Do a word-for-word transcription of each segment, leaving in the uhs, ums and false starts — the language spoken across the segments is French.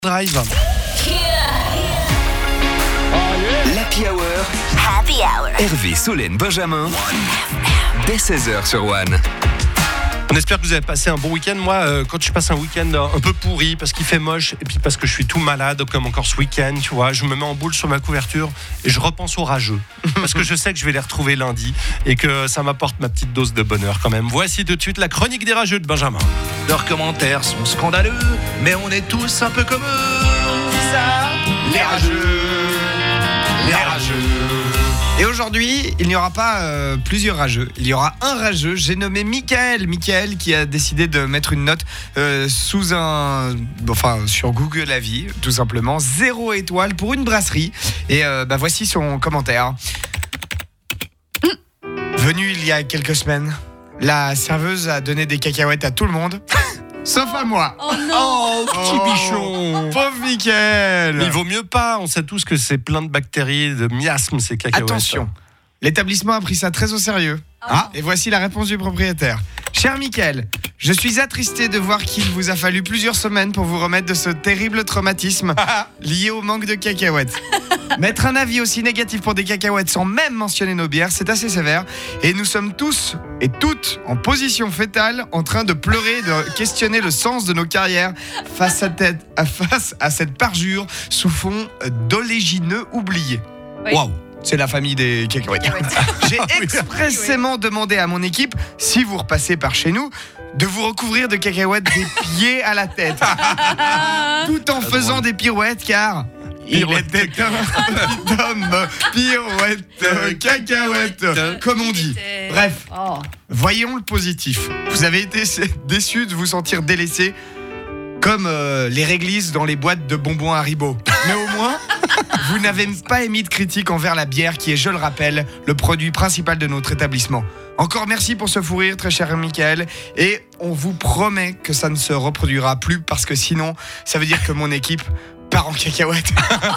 Drive. L'Happy Hour. Happy Hour. Hervé, Solène, Benjamin. Dès seize heures sur One. On espère que vous avez passé un bon week-end. Moi, euh, quand je passe un week-end un peu pourri, parce qu'il fait moche, et puis parce que je suis tout malade, comme encore ce week-end, tu vois, je me mets en boule sur ma couverture et je repense aux rageux. Parce que je sais que je vais les retrouver lundi et que ça m'apporte ma petite dose de bonheur quand même. Voici tout de suite la chronique des rageux de Benjamin. Leurs commentaires sont scandaleux, mais on est tous un peu comme eux. C'est ça, les rageux, les rageux. Et aujourd'hui, il n'y aura pas euh, plusieurs rageux, il y aura un rageux. J'ai nommé Mickaël, Mickaël qui a décidé de mettre une note euh, sous un, enfin sur Google Avis, tout simplement, zéro étoile pour une brasserie. Et euh, bah, voici son commentaire. Venu il y a quelques semaines, la serveuse a donné des cacahuètes à tout le monde, sauf à moi. Oh non. Oh, petit Oh. bichon. Pauvre Mickaël. Mais il vaut mieux pas, on sait tous que c'est plein de bactéries, de miasmes, ces cacahuètes. Attention, l'établissement a pris ça très au sérieux. Ah. Et voici la réponse du propriétaire. Cher Mickaël, je suis attristé de voir qu'il vous a fallu plusieurs semaines pour vous remettre de ce terrible traumatisme lié au manque de cacahuètes. Mettre un avis aussi négatif pour des cacahuètes sans même mentionner nos bières, c'est assez sévère. Et nous sommes tous et toutes en position fétale, en train de pleurer, de questionner le sens de nos carrières face à, tête, à, face à cette parjure sous fond d'oléagineux oubliés. Oui. Waouh! C'est la famille des cacahuètes. J'ai expressément demandé à mon équipe, si vous repassez par chez nous, de vous recouvrir de cacahuètes des pieds à la tête. Tout en faisant drôle. des pirouettes, car il Pirouette était un petit homme, pirouette, cacahuète, comme on dit. Bref, Oh. voyons le positif. Vous avez été déçus de vous sentir délaissé, comme euh, les réglisses dans les boîtes de bonbons Haribo. Mais au moins, vous n'avez pas émis de critique envers la bière qui est, je le rappelle, le produit principal de notre établissement. Encore merci pour ce fou rire, très cher Mickaël. Et on vous promet que ça ne se reproduira plus, parce que sinon, ça veut dire que mon équipe part en cacahuète.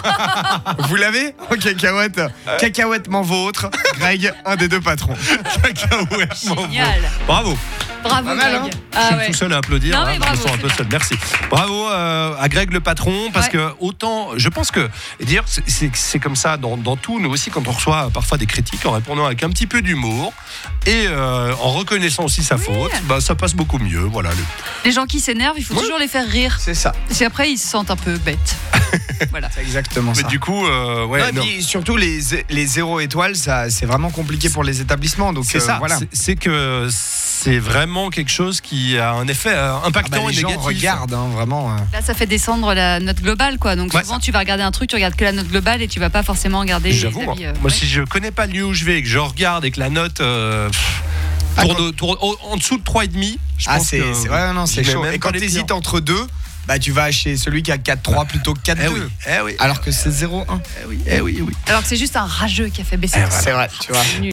Vous l'avez en cacahuète? Cacahuètement vôtre, Greg, un des deux patrons. Cacahuètes, mon Génial. beau. Bravo. Bravo, Pas mal, Greg. hein Ah Je suis ouais. tout seul à applaudir. Non, mais hein, bravo, je me sens un c'est peu bien. seul. Merci. Bravo euh, à Greg le patron, parce Ouais. que autant, je pense que, et dire, c'est, c'est, c'est comme ça dans, dans tout. Nous aussi, quand on reçoit parfois des critiques, en répondant avec un petit peu d'humour et euh, en reconnaissant aussi sa faute, bah, ça passe beaucoup mieux. Voilà. Le- Les gens qui s'énervent, il faut Ouais. toujours les faire rire. C'est ça, Parce qu'après, ils se sentent un peu bêtes. Voilà. c'est exactement Mais ça. du coup, euh, ouais, Non, et non. puis surtout les, les zéro étoiles, ça, c'est vraiment compliqué pour les établissements. Donc C'est euh, ça. voilà. C'est, c'est que c'est vraiment quelque chose qui a un effet euh, Ah bah, impactant les et gens négatif. regardent hein, vraiment. euh. Là, ça fait descendre la note globale, quoi. Donc Ouais, souvent, ça. tu vas regarder un truc, tu regardes que la note globale et tu vas pas forcément regarder J'avoue, les moi, avis. euh, moi, ouais. si je connais pas le lieu où je vais et que je regarde et que la note euh, pff, Ah, tourne, quand- tourne au- en dessous de trois virgule cinq, je Ah pense c'est, que c'est ouais, non, c'est j'y mets chaud. même Et pas quand les t'hésites pieds. entre deux, bah tu vas chez celui qui a quatre trois plutôt que quatre Eh deux. oui, eh oui, Alors que c'est zéro un. eh oui, eh oui, eh oui. Alors que c'est juste un rageux qui a fait baisser. Eh le voilà. C'est vrai, tu vois. Nul.